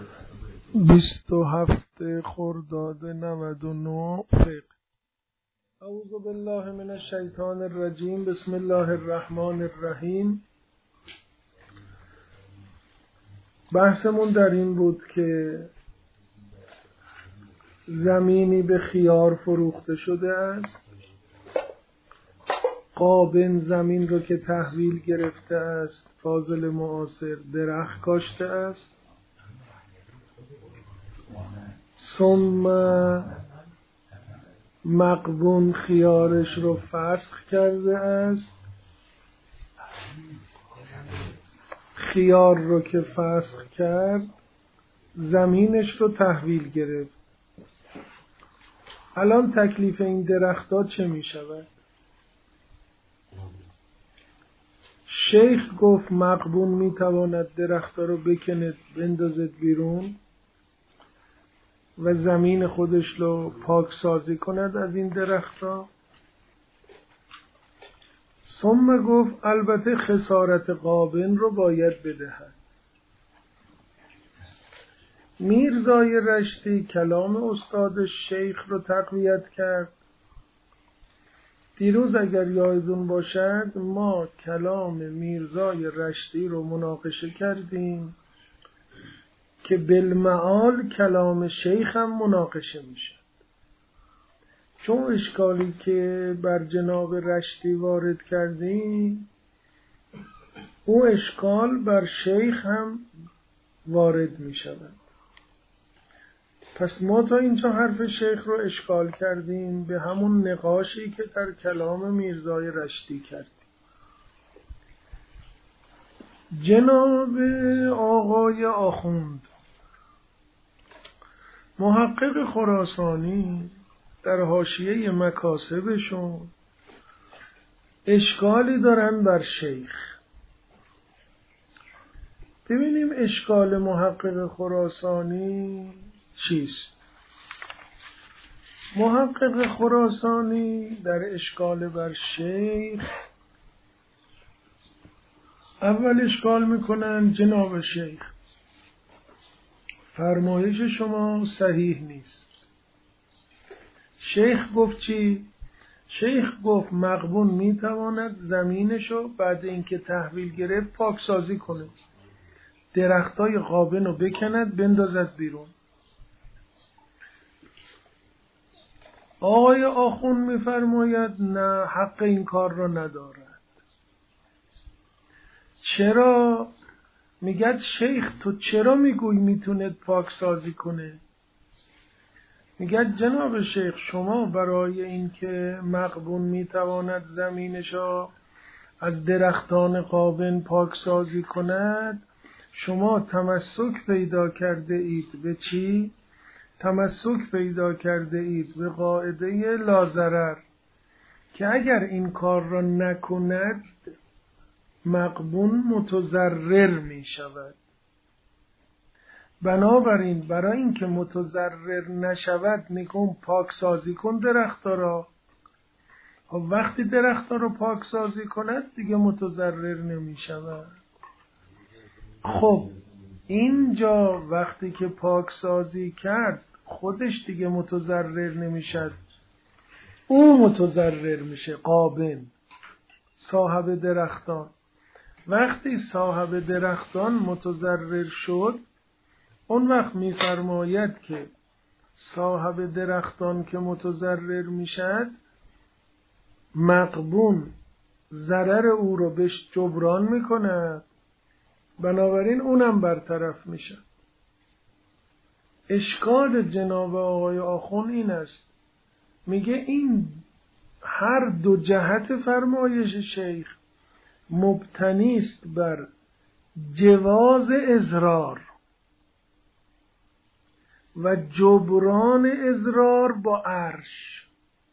27 خرداد 99 فقه. اعوذ بالله من الشیطان الرجیم. بسم الله الرحمن الرحیم. بحثمون در این بود که زمینی به خیار فروخته شده است. قابن زمین رو که تحویل گرفته است، فاضل معاصر درخت کاشته است. ثم مقبون خیارش رو فسخ کرده است. خیار رو که فسخ کرد، زمینش رو تحویل گرفت. الان تکلیف این درخت‌ها چه می شود؟ شیخ گفت مقبون می تواند درخت‌ها رو بکند بندازد بیرون و زمین خودش رو پاک سازی کند از این درخت‌ها. ثم گفت البته خسارت قابن رو باید بدهد. میرزای رشتی کلام استاد شیخ رو تقویت کرد. دیروز اگر یادتون باشد ما کلام میرزای رشتی رو مناقشه کردیم که بالمعال کلام شیخ هم مناقشه میشه، چون اشکالی که بر جناب رشتی وارد کردیم او اشکال بر شیخ هم وارد میشود. پس ما تا اینجا حرف شیخ رو اشکال کردیم به همون نقاشی که در کلام میرزای رشتی کردیم. جناب آقای آخوند محقق خراسانی در حاشیه مکاسبشون اشکالی دارن بر شیخ. ببینیم اشکال محقق خراسانی چیست؟ محقق خراسانی در اشکال بر شیخ اول اشکال میکنن جناب شیخ فرمایش شما صحیح نیست. شیخ گفت چی؟ شیخ گفت مقبون میتواند زمینشو بعد اینکه تحویل گرفت پاکسازی کنه، درختای قابن رو بکند بندازد بیرون. آقای آخون میفرماید نه، حق این کار را ندارد. چرا؟ میگه شیخ تو چرا میگوی میتونه پاکسازی کنه؟ میگه جناب شیخ شما برای اینکه مقبون میتواند زمینشو از درختان قابن پاکسازی کند شما تمسک پیدا کرده اید به چی؟ تمسک پیدا کرده اید به قاعده لازرر که اگر این کار را نکند مقبون متضرر می شود. بنابراین برای اینکه متضرر نشود میگم پاک سازی کن درخت‌ها را. وقتی درخت‌ها را پاک سازی کند دیگه متضرر نمی شود. خب اینجا وقتی که پاک سازی کرد خودش دیگه متضرر نمیشد، او متضرر میشه. قابن صاحب درختان وقتی صاحب درختان متضرر شد اون وقت میفرماید که صاحب درختان که متضرر میشد مقبون ضرر او رو بهش جبران میکنه، بنابراین اونم برطرف میشه. اشکال جناب آقای آخون این است، میگه این هر دو جهت فرمایش شیخ مبتنی است بر جواز اضرار و جبران اضرار با عرش.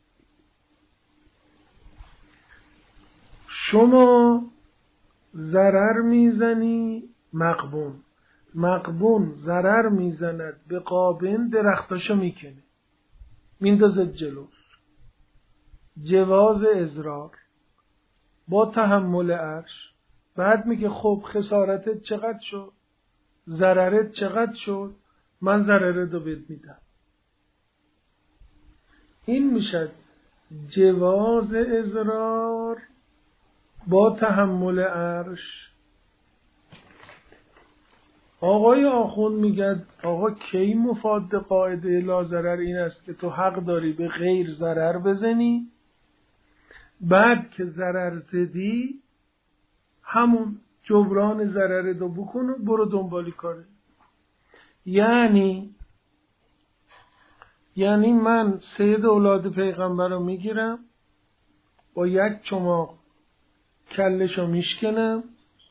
شما ضرر میزنی مقبون ضرر میزند به قابن، درختاشو میکنه میندازد جلو. جواز اضرار با تحمل عرش. بعد میگه خب خسارتت چقدر شد؟ ضررت چقدر شد؟ من ضرره دو بهت میدم. این میشد جواز اضرار با تحمل عرش. آقای آخوند میگه آقا کی مفاد قاعده لا ضرر این است که تو حق داری به غیر ضرر بزنی، بعد که ضرر زدی همون جبران ضرر دو بکن و برو دنبالی کاره. یعنی من سید اولاد پیغمبر رو میگیرم، با یک چماق کلشو میشکنم،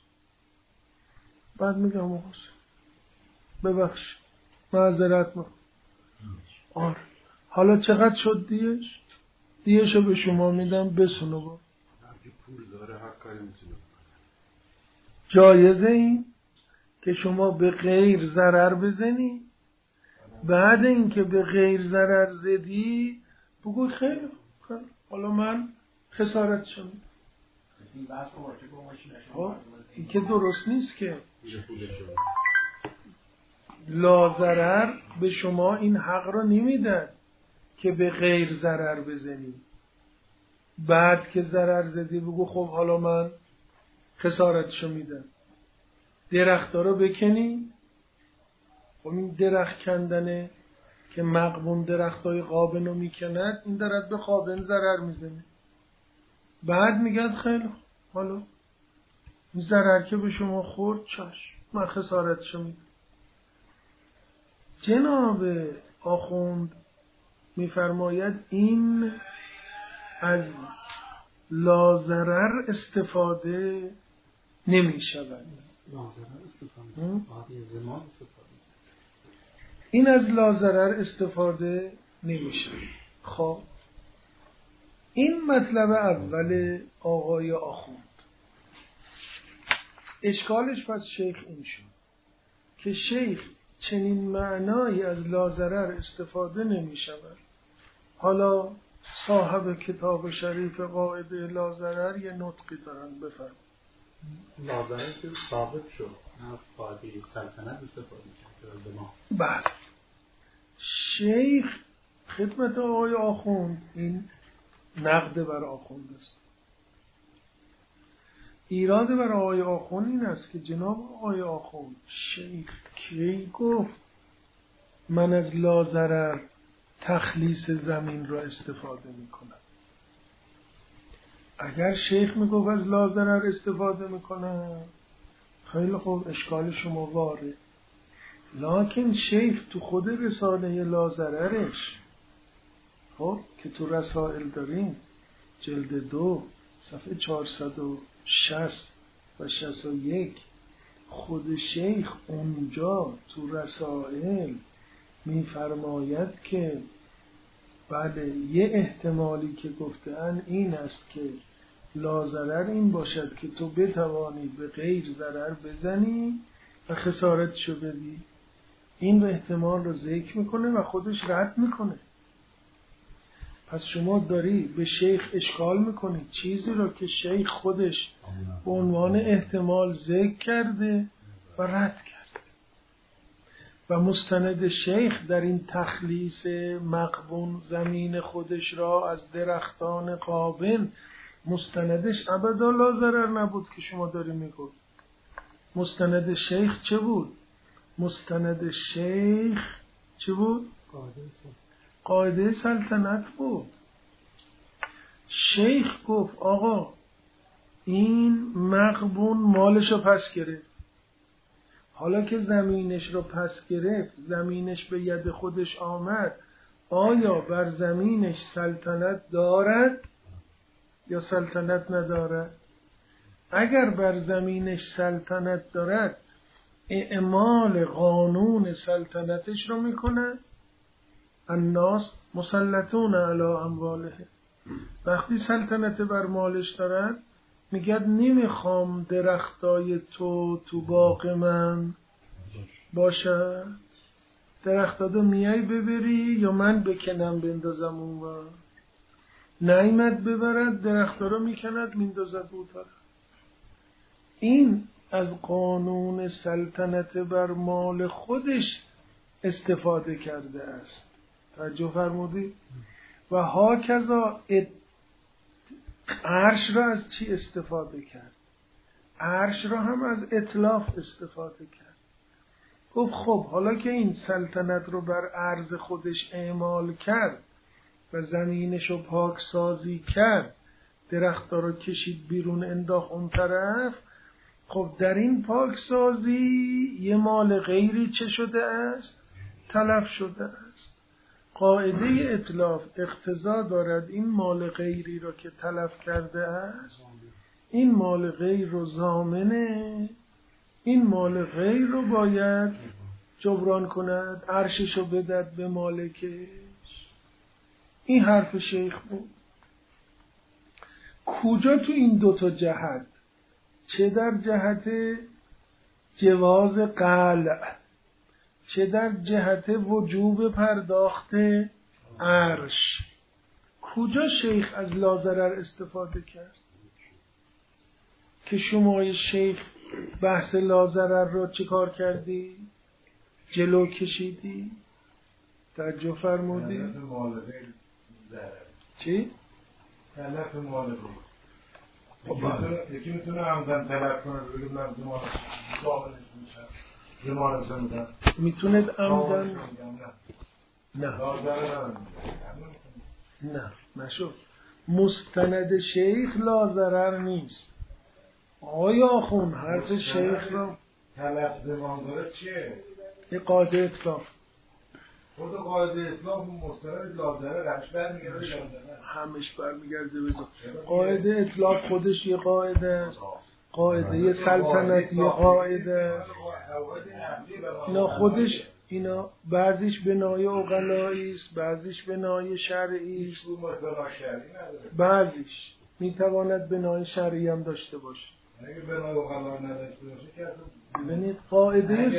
بعد میگم آقا ببخش معذرت میخوام. آره حالا چقدر شد دیش؟ دیشو به شما میدم بسونو با. پول داره هر کاری میتونه. جایزه این که شما به غیر ضرر بزنی، بعد اینکه به غیر ضرر زدی بگو خیلی حالا من خسارت شدم. این که درست نیست که لا ضرر به شما این حق رو نمیدن که به غیر ضرر بزنی، بعد که ضرر زدی بگو خب حالا من خسارتشو میدم. درختا رو بکنی، خب این درخت کندنه که مقبون درختای قابن رو میکند، این درخت به قابن ضرر میزنه، بعد میگه خیلی حالا این ضرر که به شما خورد چاش من خسارتشو میدم. جناب آخوند میفرماید این از لا ضرر استفاده نمیشود. این از لا ضرر استفاده نمیشه. خب این مطلب اول آقای آخوند. اشکالش پس شیخ این شد که شیخ چنین معنایی از لا ضرر استفاده نمی شود. حالا صاحب کتاب شریف قاعده لا ضرر یه نطقی دارن، بفرم. لا ضرر که ثابت شد از قاعده سلطنت استفاده کرد زمان. بله شیخ خدمت آقای آخوند این نقد بر آخوند است. ایراد بر آقای آخوند این است که جناب آقای آخوند شیخ کی گفت من از لا ضرر تخلیص زمین را استفاده میکنم؟ اگر شیخ میگفت از لا ضرر استفاده میکنم خیلی خوب اشکال شما وارد، لکن شیخ تو خود رساله لا ضررش خب که تو رسائل داریم جلد 2 صفحه 460 و 61 خود شیخ اونجا تو رسائل میفرماید که بله یه احتمالی که گفتن این است که لا ضرر این باشد که تو بتوانی به غیر ضرر بزنی و خسارتشو بدی. این احتمال رو ذکر میکنه و خودش رد میکنه. پس شما داری به شیخ اشکال میکنی چیزی رو که شیخ خودش به عنوان احتمال ذکر کرده و رد کرده و مستند شیخ در این تخلیص مقبون زمین خودش را از درختان قابن مستندش ابدا لا ضرر نبود که شما داری میگو. مستند شیخ چه بود؟ مستند شیخ چه بود؟ قاعده سلطنت بود. شیخ گفت آقا این مقبون مالشو پس گرفت، حالا که زمینش رو پس گرفت زمینش به ید خودش آمد، آیا بر زمینش سلطنت دارد یا سلطنت ندارد؟ اگر بر زمینش سلطنت دارد اعمال قانون سلطنتش رو میکنه. الناس مسلطون علی امواله. وقتی سلطنت بر مالش دارد میگد نمیخوام درختای تو باغ من باشه، درختادو میای ببری یا من بکنم بندازم اونور. نایمد ببرد درختا رو میکند میندازد اونور. این از قانون سلطنت بر مال خودش استفاده کرده است. توجه فرمودید؟ و هاکذا عرش را از چی استفاده کرد؟ عرش را هم از اتلاف استفاده کرد. گفت خب حالا که این سلطنت رو بر عرض خودش اعمال کرد و زمینش رو پاک سازی کرد، درخت‌ها رو کشید بیرون انداخت اون طرف، خب در این پاک سازی یه مال غیری چه شده است؟ تلف شده است. قاعده اتلاف اقتضا دارد این مال غیری را که تلف کرده است، این مال غیر رو ضامنه، این مال غیر رو باید جبران کند، عرشش رو بدد به مالکش. این حرف شیخ بود. کجا تو این دوتا جهت، چه در جهت جواز قلع، چه در جهت وجوب پرداخت عرش، کجا شیخ از لاضرر استفاده کرد؟ که شما شیخ بحث لاضرر رو چه کار کردی؟ جلو کشیدی؟ توجه فرمودی؟ چی؟ تلف مال یکی میتونه عمدن تلف کنه بگیم من زمان دامنش میشم زمان زمدن میتونه عمدن؟ نه نشد. مستند شیخ لاضرر نیست. آیا آخون حرف شیخ را تلف زمان داره چیه؟ یه قاعده اطلاف. خود قاعده اطلاف مستند لاضرر همش برمیگرده به قاعده اطلاق. خودش یه قاعده است، قاعده سلطنت یه قاعده است. اینا خودش، اینا بعضیش بنای عقلایی است، بعضیش بنای شرعی است، بعضیش میتواند بنای شرعی هم داشته باشه. اگه بنای عقلایی نداشته باشه که ببینید قاعده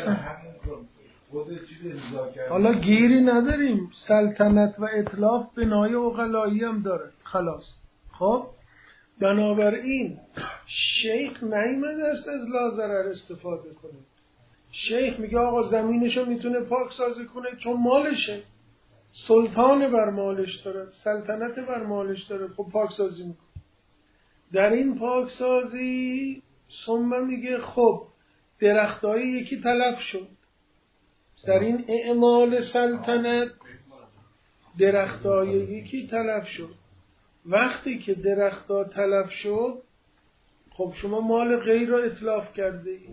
حالا گیری نداریم، سلطنت و اتلاف بنای عقلایی هم داره، خلاص. خب بنابراین شیخ نیامده است از لاضرر استفاده کنه. شیخ میگه آقا زمینشو میتونه پاک سازی کنه چون مالشه، سلطان بر مالش داره، سلطنت بر مالش داره، خب پاک سازی میکنه. در این پاک سازی ثم میگه خب درختای یکی تلف شد، در این اعمال سلطنت درختای یکی تلف شد. وقتی که درختا تلف شد، خب شما مال غیر را اتلاف کرده ای.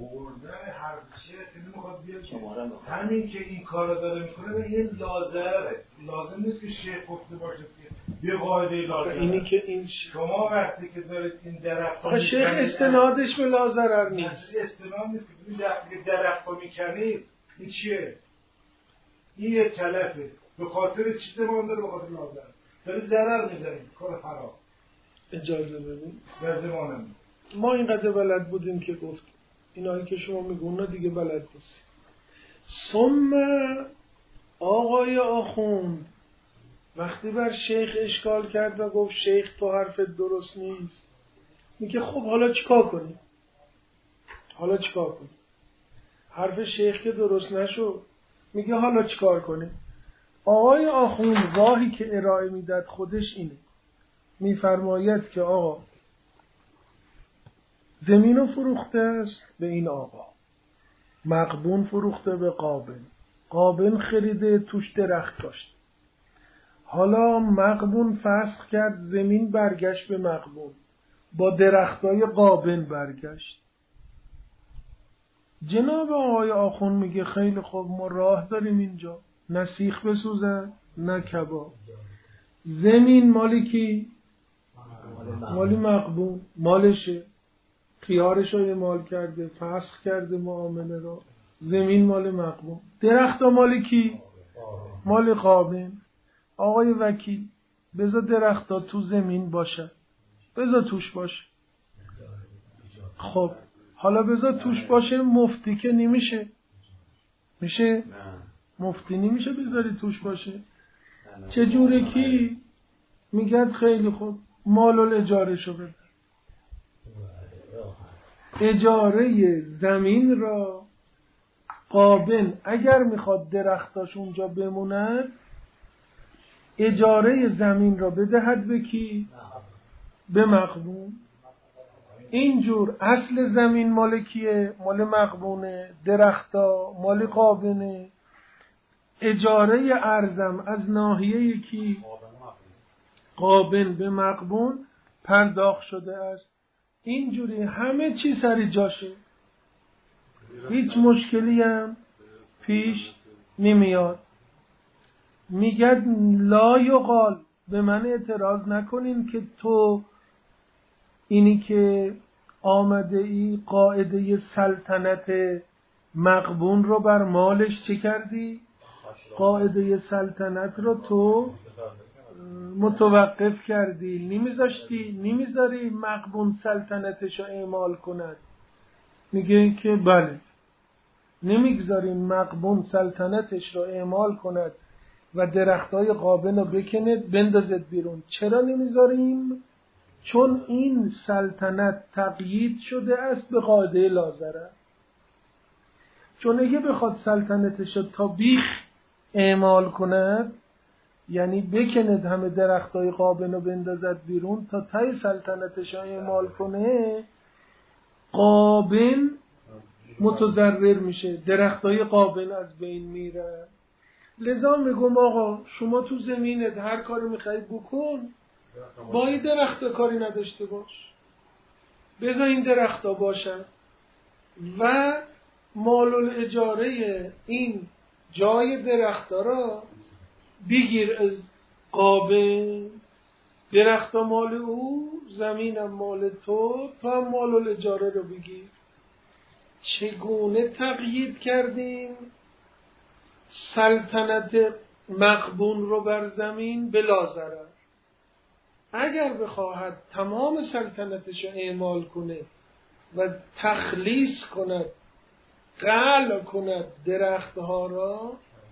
همین که این کار داره میکنه به این لازمه، لازم نیست که شیخ گفته باشه که یه قاعده لازمه. اینی که این شما وقتی که دارید این درخت شیخ استنادش به لاضرر نیست. استناد نیست که این درخت رو میکنید. این چیه؟ این یه تلفه. به خاطر چیز ما داره، به خاطر لازمه داری ضرر میزنید، کار خراب. اجازه بدین در زمانم ما اینقدر بلد بودیم که گفت اینایی که شما میگونا دیگه بلد نیست. ثم آقای آخوند وقتی بر شیخ اشکال کرد و گفت شیخ تو حرفت درست نیست، میگه خب حالا چیکار کنیم؟ حالا چیکار کنیم؟ حرف شیخ که درست نشد، میگه حالا چیکار کنیم؟ آقای آخوند راهی که ارائه میداد خودش اینه، میفرماید که آقا زمینو فروخته است به این آقا، مقبون فروخته به قابن، قابن خریده توش درخت داشت، حالا مقبون فسخ کرد، زمین برگشت به مقبون، با درختای قابن برگشت. جناب آقای آخون میگه خیلی خوب، ما راه داریم اینجا، نه سیخ بسوزن نه کباب. زمین مالی کی؟ مالی مقبون، مالشه، خیارش رو مال کرده، فسخ کرده معامله رو، زمین مال مقبون. درخت مال کی؟ مال قابن. آقای وکیل بذار درخت تو زمین باشه، بذار توش باشه. خب حالا بذار توش باشه، مفتی که نمیشه. میشه؟ مفتی نمیشه بذاری توش باشه. چجوره کی؟ میگه خیلی خوب، مال الاجاره شو بده. اجاره زمین را قابن اگر میخواد درختاش اونجا بموند اجاره زمین را بدهد به کی؟ به مغبون. اینجور اصل زمین مال کیه؟ مال مغبونه، درختا مال قابنه، اجاره ارزم از ناحیه کی؟ قابن به مغبون پرداخت شده است. اینجوری همه چی سر جاشه، هیچ مشکلی هم پیش نمیاد. میگه لا یقال، به من اعتراض نکنین که تو اینی که آمده ای قاعده سلطنت مغبون رو بر مالش چه کردی؟ قاعده سلطنت رو تو متوقف کردی، نمیذاری مغبون سلطنتش رو اعمال کند. میگه که بله، نمیگذاریم مغبون سلطنتش رو اعمال کند و درختای قابن رو بکند بندازد بیرون. چرا نمیذاریم؟ چون این سلطنت تقیید شده است به قاعده لاضرر. چون اگه بخواد سلطنتش رو تا بیخ اعمال کند، یعنی بکند همه درختای قابن رو بندازد بیرون تا تای سلطنتش رو اعمال کنه، قابن متضرر میشه، درختای قابن از بین میرن. لذا میگم آقا شما تو زمینت هر کاری میخوای بکن، با این درخت کاری نداشته باش، بذار این درختا باشن و مال الاجاره این جای درختا را بگیر از قابل. درختا مال او، زمینم مال تو، تا هم مال الاجاره رو بگیر. چگونه تقیید کردیم سلطنت مغبون رو بر زمین؟ بلا ضرر. اگر بخواهد تمام سلطنتش رو اعمال کنه و تخلیص کند، قلع کند درختها را،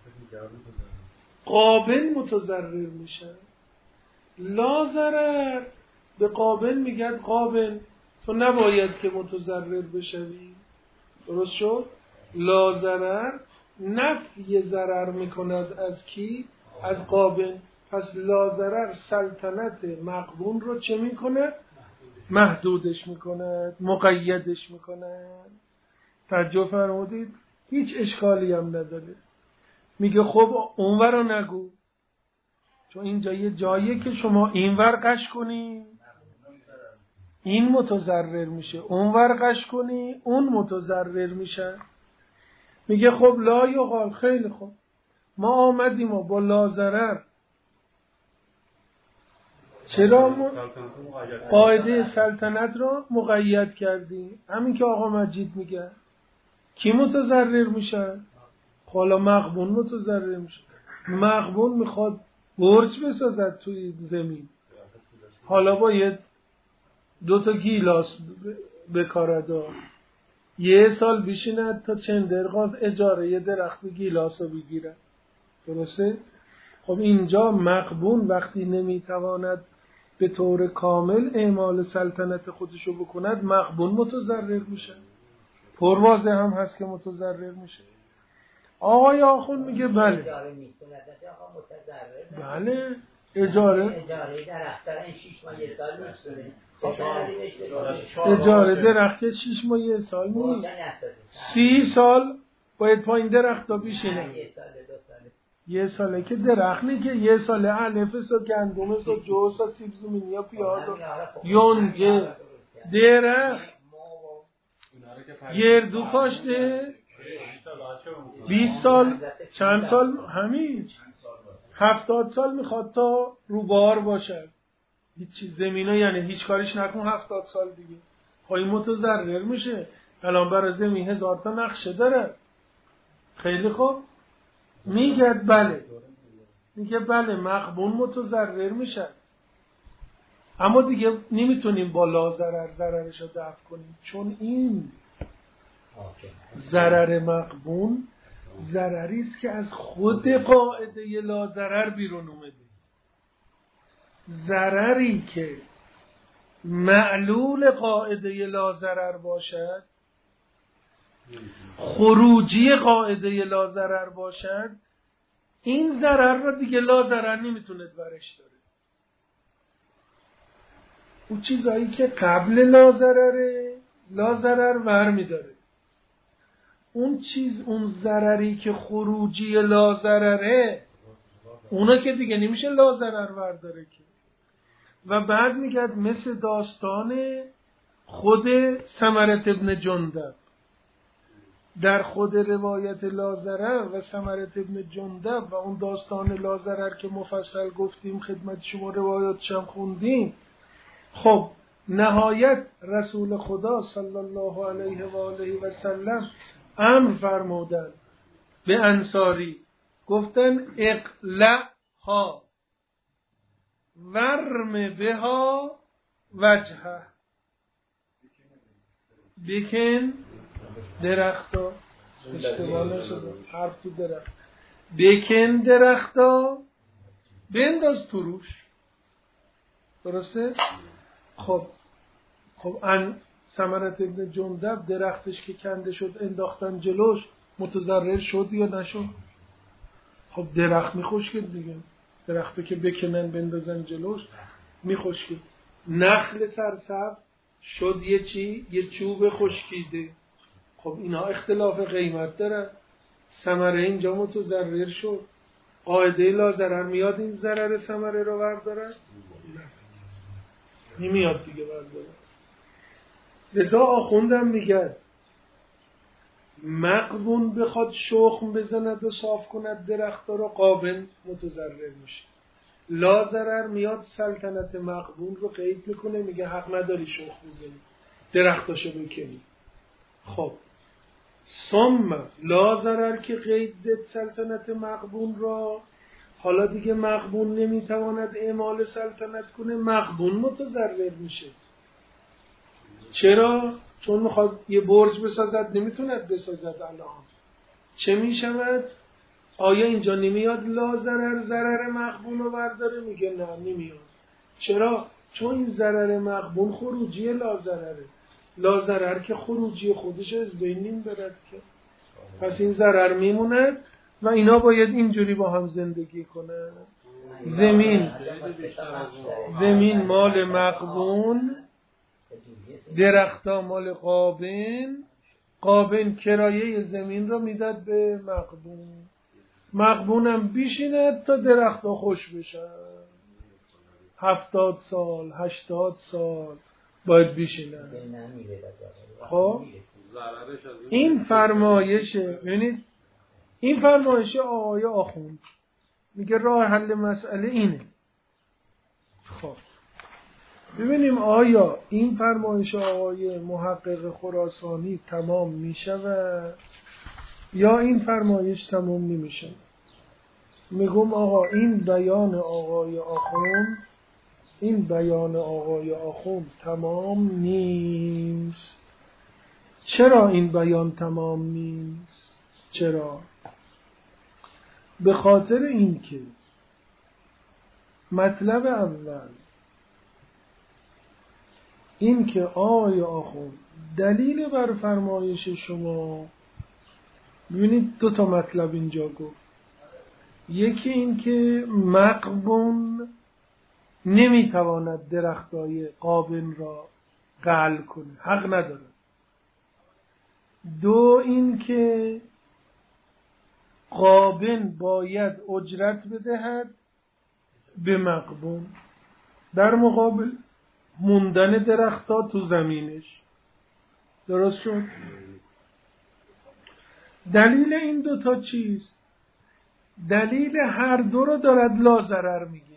قابل متضرر میشه. لا ضرر به قابل میگن قابل تو نباید که متضرر بشوی. درست شد؟ لا ضرر نفی ضرر میکند از کی؟ از قابل. پس لا ضرر سلطنت مغبون رو چه میکند؟ محدودش میکند، مقیدش میکند. توجه فرمودید؟ هیچ اشکالی هم نداره. میگه خب اونور رو نگو، چون اینجا یه جاییه که شما اینور قش کنی این متضرر میشه، اونور قش کنی اون متضرر میشه. میگه خب لا یقال، خیلی خوب، ما آمدیم و با لا ضرر چرا قاعده سلطنت را مقید کردیم؟ همین که آقا مجید میگه. کی متضرر میشه؟ حالا مغبون متضرر میشه. مغبون میخواد برج بسازد توی زمین، حالا باید 2 گیلاس بکارد و 1 سال بشیند تا چندرغاز اجاره یه درخت گیلاس رو بگیرد. درسته؟ خب اینجا مغبون وقتی نمیتواند به طور کامل اعمال سلطنت خودشو بکند، مغبون متضرر میشه. پروازه هم هست که متضرر میشه. آقای آخون میگه بله بله اجاره درختان 6 ماه 1 سال میسونه. اجاره درخت 6 ماه 1 سال نیست، 30 سال باید پایین درخت ها بیشینه. 1 ساله که درخت نیست که 1 ساله علفه و گندمه و جوز و سیب زمینی و پیاز و یونجه درخت گردو کاشته 20 سال چند سال همین 70 سال میخواد تا روبار باشد. هیچ زمینه یعنی هیچ کارش نکن 70 سال دیگه خواهی متضرر میشه. الان برای زمین 1000 تا نقشه داره. خیلی خوب میگه بله مغبون متضرر میشه، اما دیگه نمیتونیم با لا ضرر ضررش رو دفع کنیم، چون این ضرر مغبون ضرری است که از خود قاعده لا ضرر بیرون اومده. ضرری که معلول قاعده لا ضرر باشد خروجی قاعده لا ضرر باشد، این ضرر را دیگه لا ضرر نمیتونه برش داره. اون چیزایی که قبل لا ضرره لا ضرر ور میداره. اون ضرری که خروجی لا ضرره اونا که دیگه نمیشه لا ضرر ور داره که. و بعد میگه مثل داستان خود ثمرة ابن جندب، در خود روایت لا ضرر و ثمرة ابن جندب و اون داستان لا ضرر که مفصل گفتیم خدمت شما، روایاتش هم خوندیم. خب نهایت رسول خدا صلی الله علیه و آله و سلم امر فرمودن به انصاری، گفتن اقلعها ورم بها وجهه، بکن درختا، اشتباه نشده حرف تو درخت، بکن درختا بنداز تو روش. درسته؟ خب ثمرة ابن جندب درختش که کنده شد انداختن جلوش، متضرر شد یا نشد؟ خب درخت میخشکه دیگه، درختو که بکنن بندازن جلوش میخشکه. نخل سرسبز شد یه چی؟ یه چوب خشکیده. خب اینا اختلاف قیمت دارن، ثمره اینجا متضرر شد، قاعده لا ضرر میاد این ضرر ثمره رو بردارن؟ نمیاد دیگه بردارن. لذا آخوندم میگه مقبون بخواد شخم بزند و صاف کند درخت رو، قابن متضرر میشه. لا ضرر میاد سلطنت مقبون رو قید میکنه، میگه حق نداری شخم بزنی، درختاشو بکنی. خب ثم لا ضرر که قید زد سلطنت مقبون را، حالا دیگه مقبون نمیتواند اعمال سلطنت کنه، مقبون متضرر میشه. چرا؟ چون میخواد یه برج بسازد، نمیتوند بسازد الان. چه میشود؟ آیا اینجا نمیاد لا ضرر ضرر مقبون رو برداره؟ میگه نه نمیاد. چرا؟ چون این ضرر مقبون خروجی لا ضرره، لا ضرر که خروجی خودش از بین نمیبرد که، پس این ضرر میموند و اینا باید اینجوری با هم زندگی کنن. زمین مال مقبون، درختا مال قابن، قابن کرایه زمین رو میداد به مقبون، مقبونم بیشیند تا درختا خوش بشن. 70 سال 80 سال باید بیشیند. خب این فرمایشه، ببینید این فرمایش آقای آخوند میگه راه حل مسئله اینه. خب ببینیم آیا این فرمایش آقای محقق خراسانی تمام میشود یا این فرمایش تمام نمیشه. میگم آقا این بیان آقای آخوند تمام نیست. چرا این بیان تمام نیست؟ چرا؟ به خاطر اینکه مطلب اول این که آقای آخوند دلیل بر فرمایش شما، ببینید 2 تا مطلب اینجا گفت. یکی این که مقبون نمیتواند درختای قابن را قلع کنه، حق نداره. 2 این که قابن باید اجرت بدهد به مقبون در مقابل موندن درختها تو زمینش. درست شد؟ دلیل این 2 تا چیست؟ دلیل هر 2 رو دارد لا ضرر میگیره.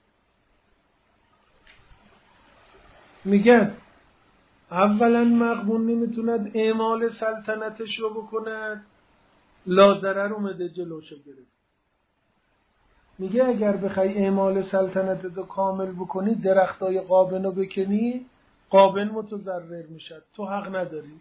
میگه اولا مقبون نمیتوند اعمال سلطنتش رو بکند، لا ضرر اومده جلوشو گرفت. میگه اگر بخوای اعمال سلطنت رو کامل بکنی، درختای قابن رو بکنی، قابن متضرر میشد، تو حق نداری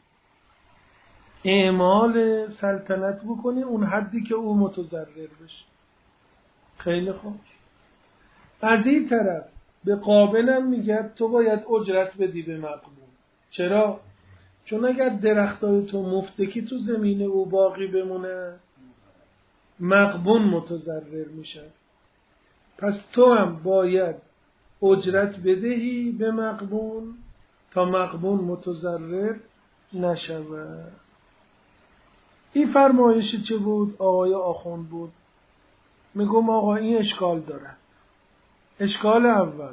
اعمال سلطنت بکنی اون حدی که او متضرر بشه. خیلی خوب. از این طرف به قابنم میگه تو باید اجرت بدی به مقبون. چرا؟ چون اگر درختای تو مفتکی تو زمین او باقی بمونه مغبون متضرر میشه. پس تو هم باید اجرت بدهی به مغبون تا مغبون متضرر نشود. این فرمایش چه بود؟ آقای آخوند بود. میگم آقا این اشکال دارد. اشکال اول،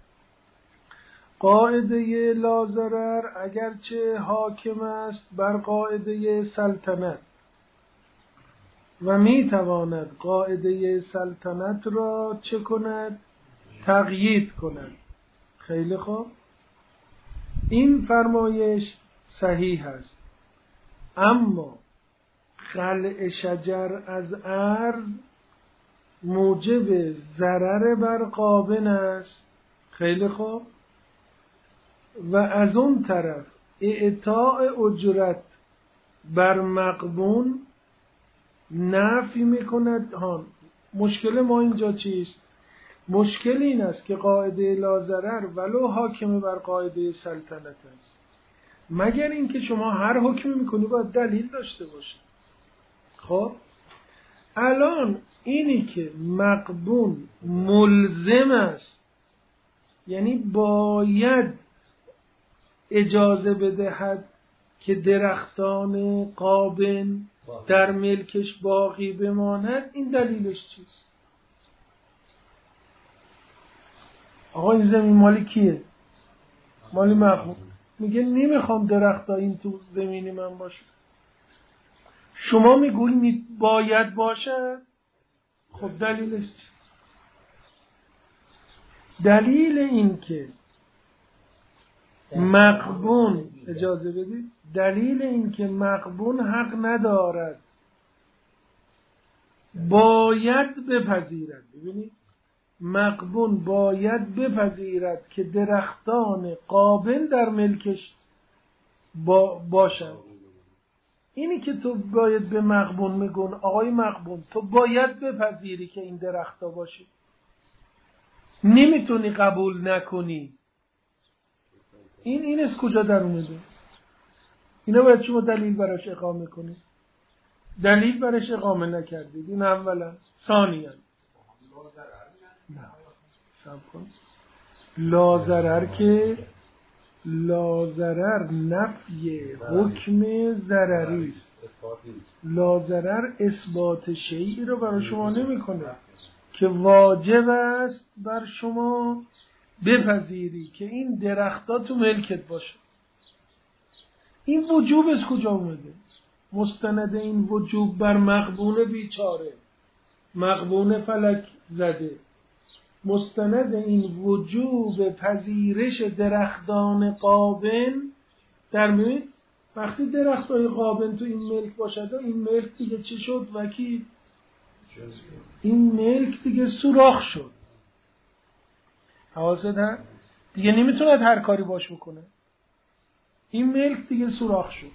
قاعده لا ضرر اگرچه حاکم است بر قاعده سلطنت و میتواند قاعده سلطنت را چه کند؟ تقیید کند. خیلی خوب، این فرمایش صحیح است، اما خلع شجر از ارض موجب ضرر بر قابن است. خیلی خوب، و از اون طرف اعطاء اجرت بر مغبون نفی میکند. مشکل ما اینجا چیست؟ مشکل این است که قاعده لا ضرر ولو حاکم بر قاعده سلطنت است، مگر اینکه شما هر حکمی میکنی باید دلیل داشته باشه. خب الان اینی که مغبون ملزم است، یعنی باید اجازه بدهد که درختان قابن در ملکش باقی بماند، این دلیلش چیست؟ آقا این زمین مالی کیه؟ مالی مغبون. میگه نمیخوام درختا این تو زمینی من باشه. شما میگوی باید باشد. خب دلیلش چیست؟ دلیل این که مغبون، اجازه بدید، دلیل این که مغبون حق ندارد باید بپذیرد. ببینید، مغبون باید بپذیرد که درختان قابل در ملکش باشد. اینی که تو باید به مغبون میگون آقای مغبون تو باید بپذیری که این درختا باشه، نمیتونی قبول نکنی. این از کجا در اومده؟ اینا باید شما دلیل براش اقامه کنید. دلیل براش اقامه نکردید. این اولا. ثانیا نه سب کن، لا ضرر که لا ضرر نفی حکم ضرری است. لا ضرر اثبات شیئی رو برای شما نمیکنه که واجب است بر شما بپذیری که این درخت‌ها تو ملکت باشه. این وجوب از کجا اومده؟ مستند این وجوب بر مغبون بیچاره، مغبون فلک زده. مستند این وجوب پذیرش درختان قابن در ملک. وقتی درختای قابن تو این ملک باشد، این ملک دیگه چه شد وکیل؟ این ملک دیگه سوراخ شد. حواست هست؟ دیگه نمیتوند هر کاری باش بکنه. این ملک دیگه سوراخ شد.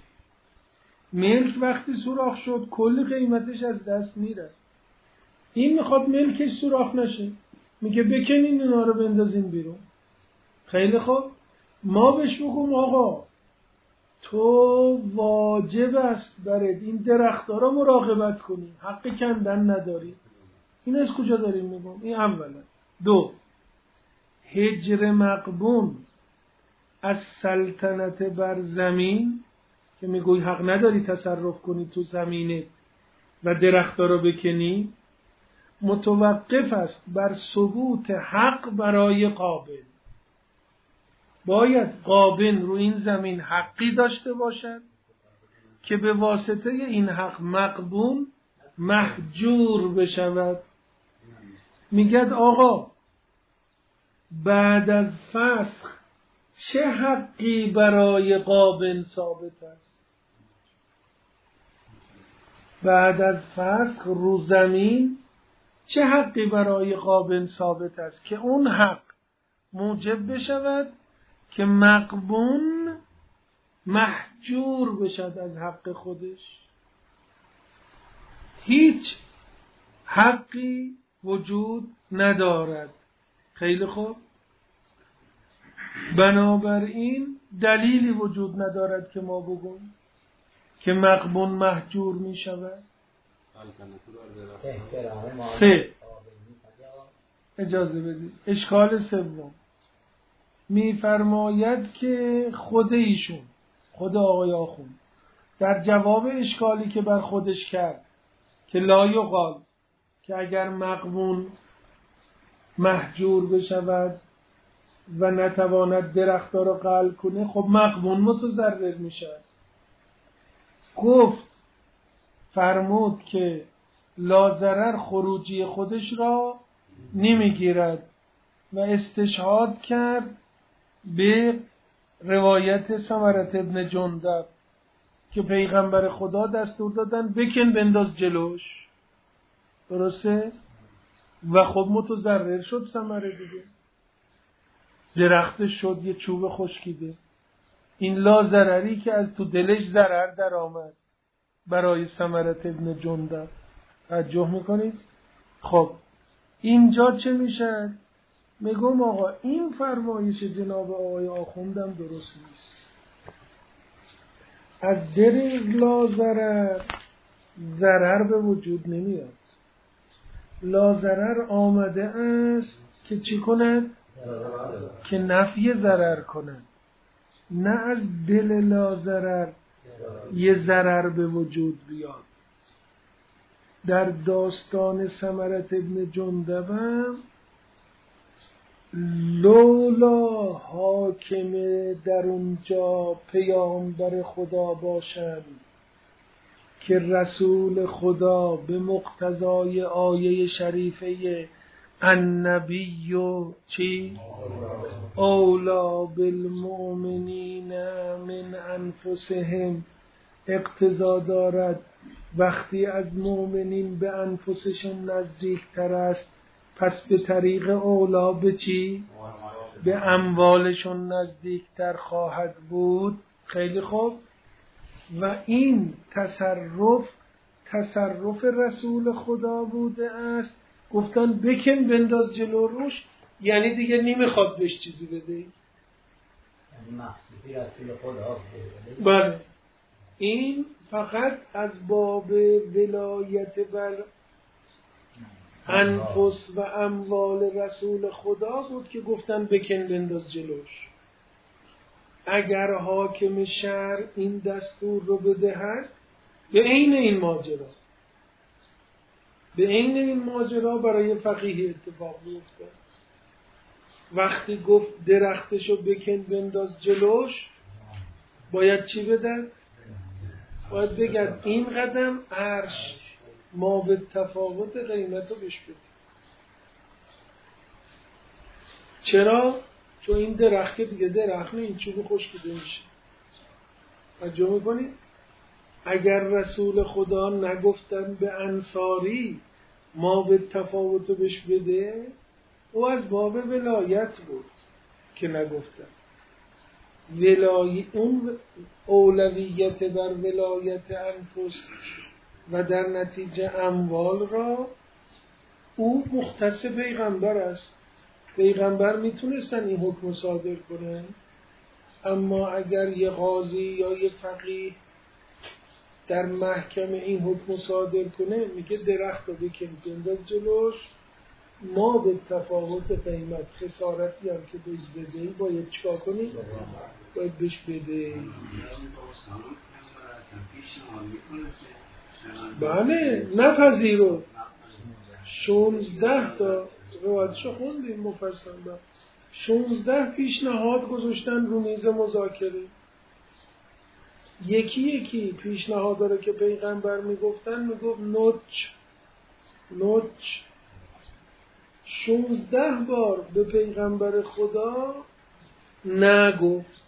ملک وقتی سوراخ شد کل قیمتش از دست میره. این میخواد ملکش سوراخ نشه، میگه بکنین اینا رو بندازین بیرون. خیلی خوب، ما بهش بگم آقا تو واجب است برات این درخت‌ها رو مراقبت کنی، حق کندن نداری. این از کجا داریم میگم؟ این اولا. دو، هجر مغبون از سلطنت بر زمین که میگوی حق نداری تصرف کنی تو زمینه و درخت‌ها رو بکنی، متوقف است بر ثبوت حق برای قابل. باید قابل رو این زمین حقی داشته باشد که به واسطه این حق مغبون محجور بشود. میگد آقا بعد از فسخ چه حقی برای قابل ثابت است؟ بعد از فسخ رو زمین چه حقی برای قابل ثابت است که اون حق موجب بشود که مغبون محجور بشد از حق خودش؟ هیچ حقی وجود ندارد. خیلی خوب، بنابراین دلیلی وجود ندارد که ما بگویم که مغبون محجور می شود. سه، اجازه بدید اشکال سوم می‌فرماید که خود ایشون، خود آقای آخوند، در جواب اشکالی که بر خودش کرد که لا یقال که اگر مغبون محجور بشود و نتواند درخت‌ها را قلع کنه خب مغبون متضرر میشود. گفت فرمود که لا ضرر خروجی خودش را نمیگیرد و استشهاد کرد به روایت سمرة ابن جندب که پیغمبر خدا دستور دادن بکن بنداز جلوش، درسته؟ و خب متضرر شد ثمره دیگه، درختش شد یه چوب خشکیده. این لا ضرری که از تو دلش ضرر در آمد برای سمرة ابن جندب. توجه میکنید؟ خب اینجا چه میشه؟ میگم آقا این فرمایش جناب آقای آخوندم درست نیست. از در لا ضرر ضرر به وجود نمیاد. لا ضرر آمده است که چی کند؟ که نفی ضرر کند، نه از دل لا ضرر یه ضرر به وجود بیاد. در داستان سمرة ابن جندبم لولا حاکم در اونجا پیامبر خدا باشند که رسول خدا به مقتضای آیه شریفه النبی و چی؟ اولا بالمؤمنین من انفسهم اقتضا دارد وقتی از مؤمنین به انفسشون نزدیک تر است پس به طریق اولا به چی؟ به اموالشون نزدیک تر خواهد بود. خیلی خوب. و این تصرف رسول خدا بوده است. گفتن بکن بنداز جلو روش، یعنی دیگه نمیخواد بهش چیزی بده. یعنی مقصودی رسول خدا بوده. بله، این فقط از باب ولایت بر انفس و اموال رسول خدا بود که گفتن بکن بنداز جلوش. اگر حاکم شهر این دستور رو بدهد به عین این ماجرا برای فقیه اتفاق میفته. وقتی گفت درختشو بکن بنداز جلوش باید چی بدن؟ باید بگن این قدم عرش ما به تفاوت قیمت رو بهش بدیم. چرا؟ چون این درخت که دیگه درخت نه، این چوب خشکیده میشه. توجه میکنید؟ اگر رسول خدا نگفتن به انصاری ما به تفاوت رو بهش بده، او از باب ولایت بود که نگفتن. اون اولویت بر ولایت انفس و در نتیجه اموال را او مختص پیغمبر است. پیغمبر میتونستن این حکم صادر کنن، اما اگر یه قاضی یا یه فقیه در محکمه این حکم صادر کنه میگه درخت رو بکن بنداز جلوش، ما به تفاوت قیمت خسارتی هم که بهش بدهی باید چکار کنی؟ باید بهش بدهی. بله، نپذیرو. 16 تا روایتشو خوندیم مفصل. 16 پیشنهاد گذاشتن رو میز مذاکره. یکی پیشنهاد داره که پیغمبر میگفت نوچ 16 بار به پیغمبر خدا نگفت.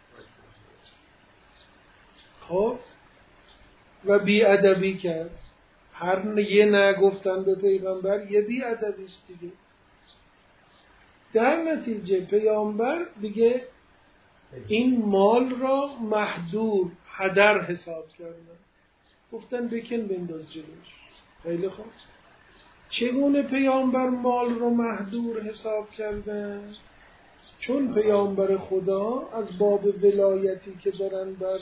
خب و بی‌ادبی کرد. هر یه نگفتن به پیغمبر یه بی‌ادبی است دیگه. در نتیجه پیامبر دیگه این مال را محدور هدر حساب کردن، گفتن بکن بنداز جلوش. خیلی خوب. چگونه پیامبر مال را محدور حساب کردن؟ چون پیامبر خدا از باب ولایتی که دارن بر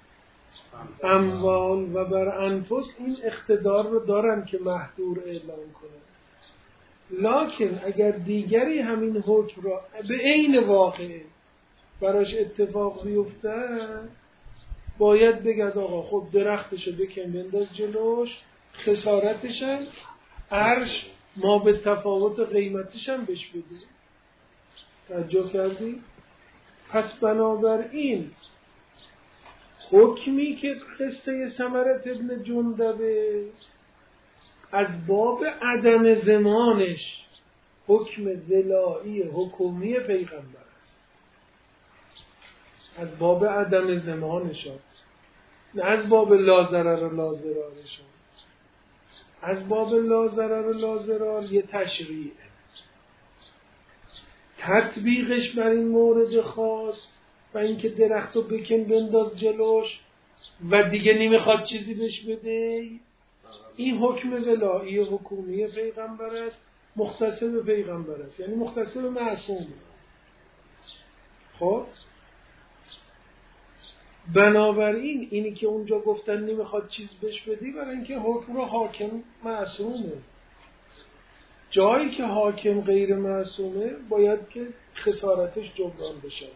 اموال و بر انفس این اقتدار رو دارن که محظور اعلام کنن. لکن اگر دیگری همین حکم را به عین واقع براش اتفاق بیفته باید بگد آقا خب درختشو بکن بنداز جلوش، خسارتشم عرش ما به تفاوت قیمتشم بهش بده. توجه کردی؟ پس بنابراین حکمی که قصه ثمرة ابن جندبه از باب عدم زمانش حکم ولایی حکومی پیغمبر است، از باب عدم زمانش است، نه از باب لا ضرر و لا ضرارش. از باب لا ضرر و لا ضرار یه تشریعه، تطبیقش بر این مورد خاص و اینکه درختو بکن بنداز جلوش و دیگه نمیخواد چیزی بهش بده، این حکم ولایی حکومی پیغمبر است، مختص به پیغمبر است، یعنی مختص به معصوم. خب بنابراین اینی که اونجا گفتن نمیخواد چیز بهش بدی برای اینکه حکم رو حاکم معصومه. جایی که حاکم غیر معصومه باید که خسارتش جبران بشه.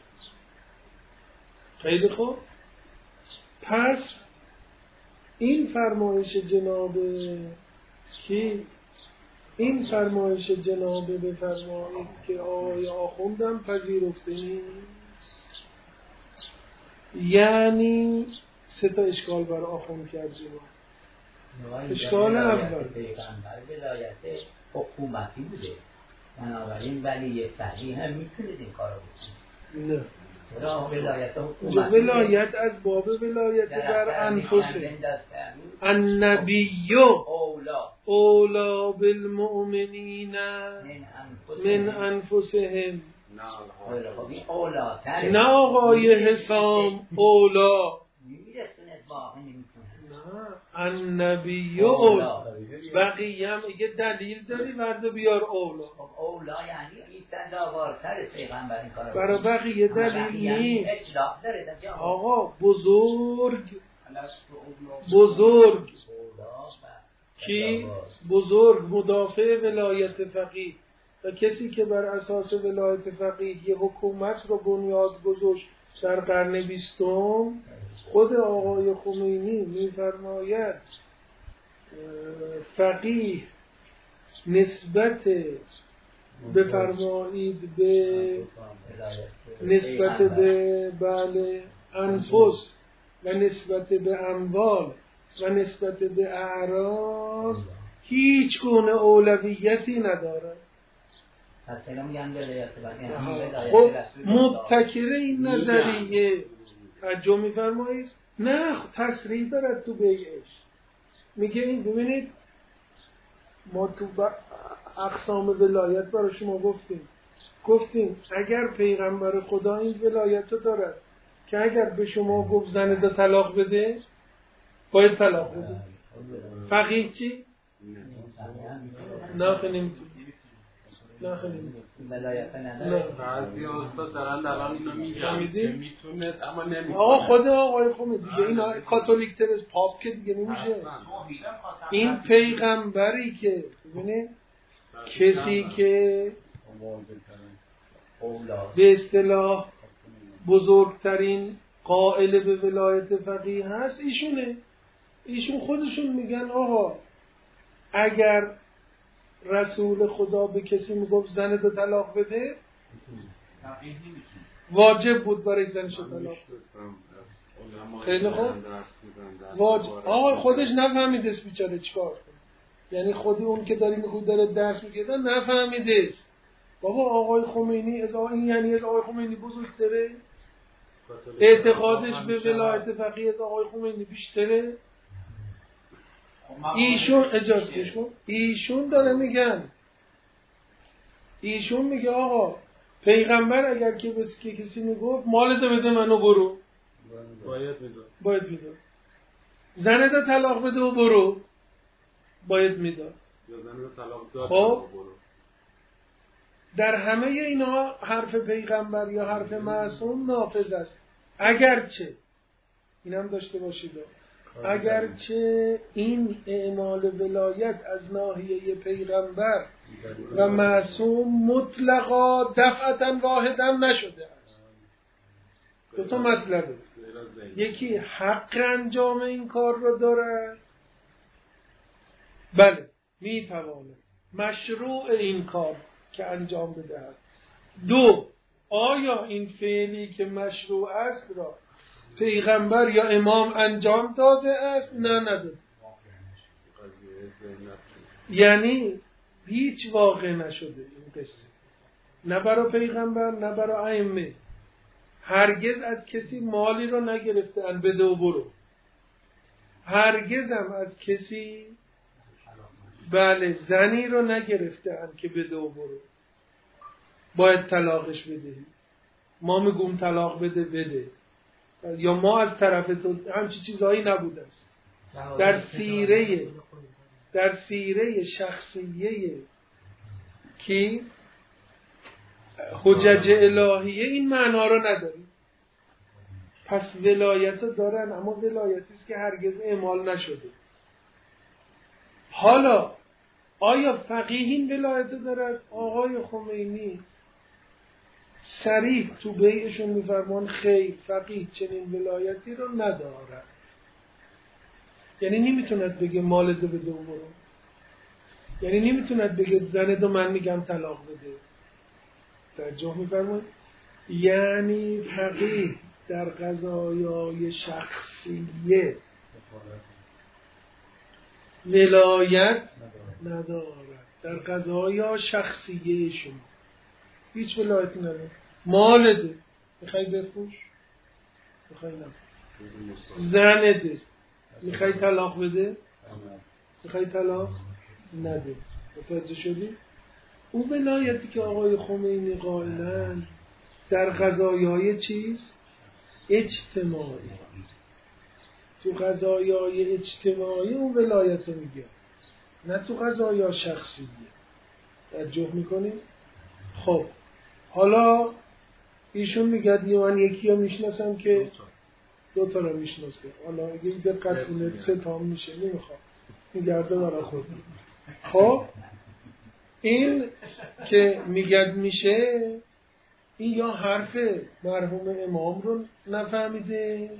خیلی خوب. پس این فرمایش جناب کی؟ این فرمایش جناب بفرمایید که آیا آخوندم پذیرفته نیست؟ یعنی سه تا اشکال برای آخوند کردیم. اشکال اول پیغمبر ولایت حکومتی بوده، بنابراین ولی فقیه هم میتونید این کارو بکنید. نه، ولایت حکومتی ولایت از باب ولایت بر انفسه. النبی اولا بالمؤمنین من انفسهم. نه آقای حسام اولا، نه النبی اولا. بقیه هم اگه دلیل داری ورده بیار اولا. اولا یعنی این سنداوارتر پیغمبر این کارو برای بقیه دلیل نیست آقا. بزرگ کی؟ بزرگ مدافع ولایت فقیه و کسی که بر اساس ولایت فقیه یه حکومت رو بنیاد گذاشت در قرن 20. خود آقای خمینی می‌فرماید فقیه نسبت بفرمایید به نسبت به بله انفس و نسبت به اموال و نسبت به اعراض هیچ گونه اولویتی نداره. خب مبتکر این نظریه توجه می‌فرمایید؟ نه تصریح دارد تو بیعش. میگه این ببینید ما تو اقسام ولایت برای شما گفتیم اگر پیغمبر خدا این ولایت رو دارد که اگر به شما گفت زن طلاق بده باید طلاق بده. فقیه چی؟ نه خیلی ولایت نداره. بعضی استاد دارن الان اینو میگن که میتونه اما نمیتونه. آقا خود آقای خمینی دیگه اینا کاتولیک ترس پاپ که دیگه نمیشه. این پیغمبری که ببینید کسی که به اصطلاح بزرگترین قائل به ولایت فقیه هست ایشونه. ایشون خودشون میگن آقا اگر رسول خدا به کسی میگفت زنت رو طلاق بده واجب بود برای زنش رو طلاق بده. خیلی خوب. واجب. آقا خودش نفهمیده است بیچاره چیکار کنه. یعنی خودی اون که داره درس میگه نفهمیده است. بابا آقای خمینی از آقای خمینی بزرگتره، اعتقادش به ولایت فقیه از آقای خمینی بیشتره. ایشون اجازه کن، ایشون داره میگن، ایشون میگه آقا پیغمبر اگر که بس که کسی میگفت مالت بده منو برو باید میداد. زنت طلاق بده و برو باید میداد. یا زنت طلاق داد خب برو. در همه اینها حرف پیغمبر یا حرف معصوم نافذ است. اگرچه اینم داشته باشید، اگرچه این اعمال ولایت از ناحیه پیغمبر و معصوم مطلقا دفعتا واحدا نشده است. دو تا مطلبه، یکی حق انجام این کار رو داره، بله میتواند مشروع این کار که انجام بدهد. دو، آیا این فعلی که مشروع است را پیغمبر یا امام انجام داده است؟ نه نداده. یعنی هیچ واقع نشده این قصه، نه برای پیغمبر نه برای ائمه. هرگز از کسی مالی رو نگرفتن بده و برو، هرگز هم از کسی بله زنی رو نگرفتن که بده و برو باید طلاقش بدهی. ما میگم طلاق بده بده، یا ما از طرف تو، همچی چیزهایی نبوده است. در سیره شخصیه که حجج الهیه این معنا رو نداریم. پس ولایت رو دارن، اما ولایتی است که هرگز اعمال نشده. حالا آیا فقیه این ولایت رو دارد؟ آقای خمینی صریح تو بیعشون میفرمان خیر، فقیه چنین ولایتی رو ندارد. یعنی نمیتوند بگه مالدو بده و برو، یعنی نمیتوند بگه زندو من میگم طلاق بده. توجه میفرمایید؟ یعنی فقیه در قضایای شخصیه ولایت ندارد. در قضایای شخصیه شما هیچ ولایتی نداره. مالده، میخوای بفروش، میخوای نفروش. زنده، میخوای طلاق بده، میخوای طلاق نده. متوجه شدی؟ اون ولایتی که آقای خمینی قائلن در قضایای چیز اجتماعی، تو قضایای اجتماعی اون ولایت رو میگه، نه تو قضایای شخصیه. توجه میکنی؟ خب حالا ایشون میگه من یکی رو میشناسم که دو تا رو میشناسه، حالا اگه این دقت کنه سه تا میشه، نمیخواد میگرده برای خود. خب این که میگد میشه، این یا حرف مرحوم امام رو نفهمیده،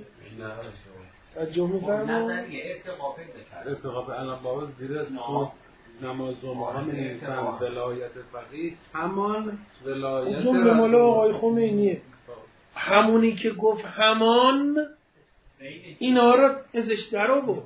توجه میفرمون ارتقاب الان بابا زیر نماز جمعه ها می‌نویسن ولایت فقیه همان ولایت جمله مال آقای خمینیه. همونی که گفت همان اینا رو ازش در آورد،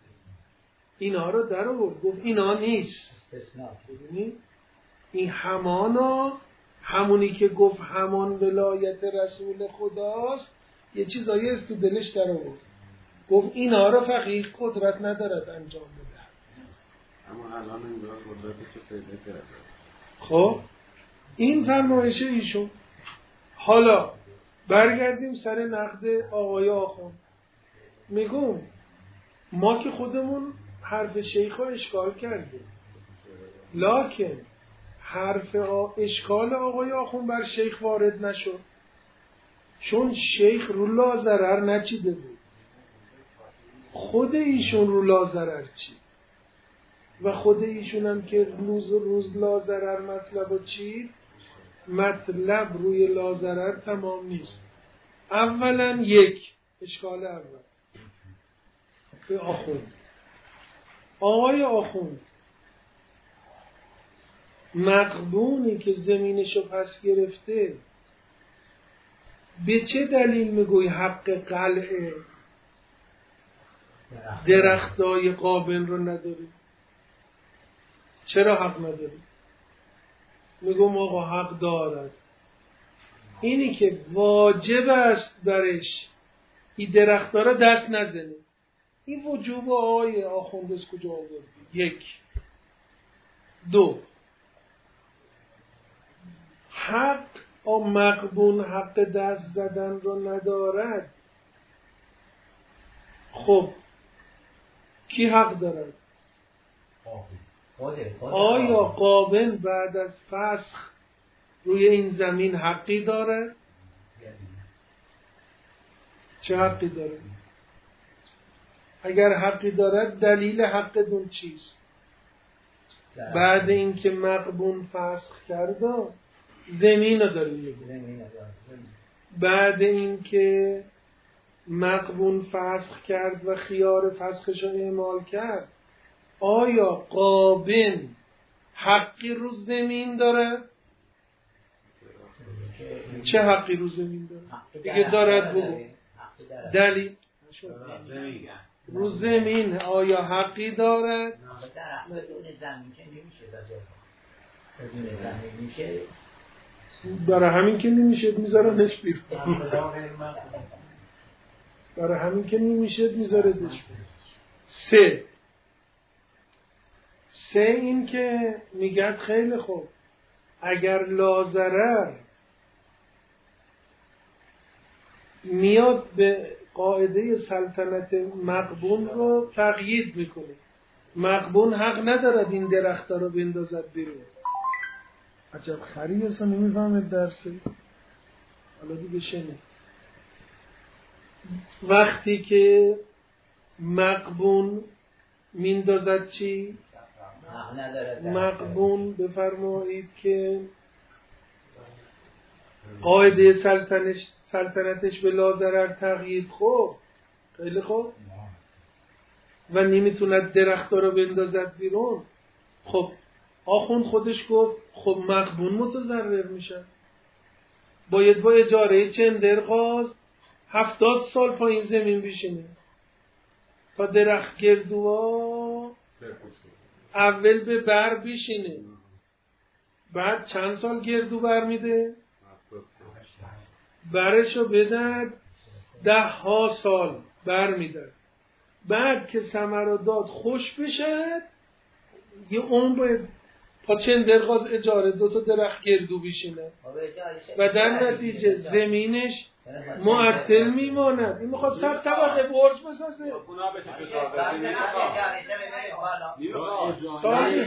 اینا رو در آورد، گفت اینا نیست. ببینید این همانا، همونی که گفت همان ولایت رسول خداست، یه چیزایی است تو دلش در آورد، گفت اینا رو فقیه قدرت ندارد انجام بده. اما الان این قدرتش پیدا کرده. خب این فرمایش ایشون. حالا برگردیم سر نقد آقای آخوند. میگم ما که خودمون حرف شیخ رو اشکال کردیم، لکن حرف اشکال آقای آخوند بر شیخ وارد نشد، چون شیخ رو لا ضرر نچیده بود، خود ایشون رو لا ضرر چید و خود ایشون هم که روز لا ضرر مطلب و چید، مطلب روی لا ضرر تمام نیست. اولا یک اشکال اول به آخوند. آقای آخوند مقبونی که زمینشو پس گرفته، به چه دلیل میگوی حق قلعه درختای قابل رو نداری؟ چرا حق نداری؟ میگم آقا حق دارد، اینی که واجب است برش این درخت را دست نزنه. این وجوب آقای آخوند از کجا آوردی؟ یک. دو، حق مقبون حق دست زدن رو ندارد. خب کی حق دارد؟ خود آیا قابل بعد از فسخ روی این زمین حقی داره؟ چه حقی داره؟ اگر حقی دارد دلیل حق دون چیست؟ بعد اینکه مقبون فسخ کرد زمین رو داره میگه. بعد اینکه مقبون فسخ کرد و خیار فسخش رو اعمال کرد، آیا قابن حقی رو زمین داره؟ چه حقی رو زمین داره؟ دیگه دارد بگو دلیل رو زمین آیا حقی دارد؟ بدون زمین که نمیشه بدون زمین میشه. برای همین که نمیشه میذارنش بیرون. برای همین که نمیشه میذاردش بیرون. سه این که میگد خیلی خوب اگر لازرر میاد به قاعده سلطنت مقبون رو تقیید میکنه. مقبون حق ندارد این درختا رو بندازد بیرون. عجب خری اصلا نمیفهمه درسه. حالا دیگه شنه. وقتی که مقبون میندازد چی؟ مقبون بفرمایید که قاعده سلطنتش به لازرر تقیید. خب خیلی خوب و نمیتوند درختا رو بندازد بیرون. خب آخوند خودش گفت خب مقبون متضرر میشه، باید با اجاره چندرغاز 70 سال پایین زمین بشینه تا درخت گردوها اول به بر بشینه، بعد چند سال گردو بر میده؟ برشو بدد 10 سال بر میده. بعد که ثمر داد خوش بشه یه اون باید پا چندرغاز اجاره 2 درخت گردو بشینه و در نتیجه زمینش معطل میماند. این میخواد 100 طبقه برج بسازه. سالی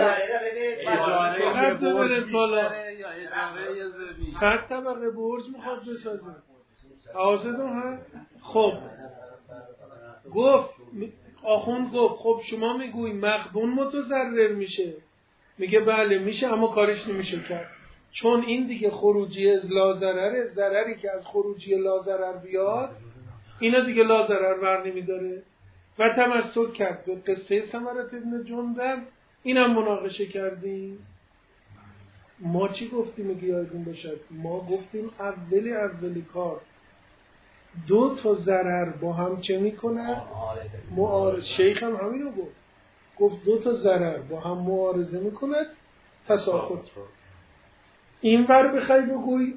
چقدر ببرد بالا 100 طبقه برج میخواد بسازه. حواستون هست؟ خب گفت آخوند گفت خب شما میگوی مقبون متضرر میشه. میگه بله میشه اما کارش نمیشه کرد، چون این دیگه خروجی از لازرره. ضرری که از خروجی لازرر بیاد اینا دیگه لازرر بر نمیداره و تمسک کرد به قصه ثمرت ابن جندب. اینم مناقشه کردیم. ما چی گفتیم میگه یادتون باشد؟ ما گفتیم اولی کار 2 ضرر با هم چه میکنن؟ معارض. شیخ هم همین رو گفت 2 ضرر با هم معارضه میکند تساقط. این ور بخوای بگوی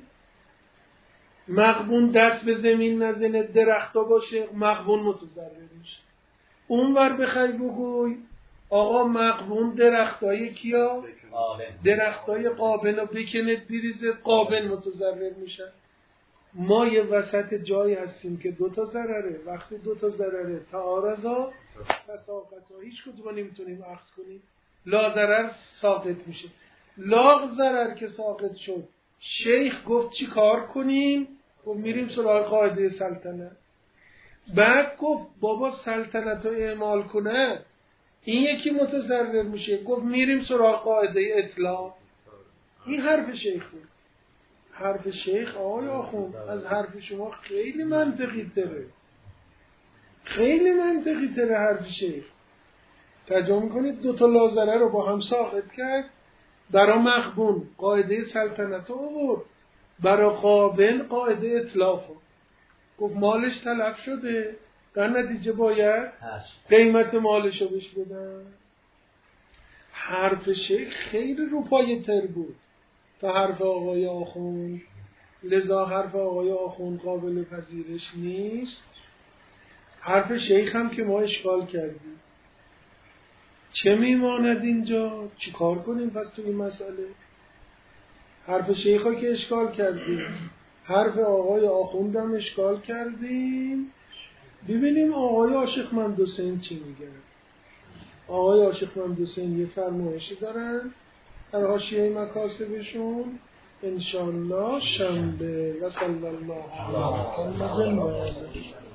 مقبون دست به زمین نزنه درختا باشه مقبون متضرر میشه. اون ور بخوای بگوی آقا مقبون درختای کیا؟ درختای قابن رو بکند بریزه قابن متضرر میشه. ما یه وسط جایی هستیم که 2 ضرره. وقتی 2 ضرره تعارضا تساقطا هیچ کدوم نمیتونیم اخذ کنیم. لا ضرر ساقط میشه. لا ضرر که ساقط شد شیخ گفت چی کار کنیم؟ گفت میریم سراغ قاعده سلطنت. بعد گفت بابا سلطنت رو اعمال کنه این یکی متضرر میشه. گفت میریم سراغ قاعده اطلاع. این حرف شیخ بود. حرف شیخ آقای آخوند از حرف شما خیلی منطقی تره. خیلی منطقی تره حرف شیخ. ترجمه میکنید 2 لازره رو با هم ساقط کرد. برای مقبون قاعده سلطنت رو آورد، برای قابل قاعده اطلاف. گفت مالش تلف شده در نتیجه باید قیمت مالش رو بهش بدن. حرف شیخ خیلی روپایی تر بود تا حرف آقای آخوند. لذا حرف آقای آخوند قابل پذیرش نیست. حرف شیخ هم که ما اشکال کردیم. چه میماند اینجا؟ چی کار کنیم پس تو این مسئله؟ حرف شیخ ها که اشکال کردیم، حرف آقای آخوند هم اشکال کردیم. ببینیم آقای عاشقمند حسین چی میگن. آقای عاشقمند حسین یه فرمایشی دارن در حاشیه مکاسبشون انشاءالله شنبه و صلی الله علی محمد و آله.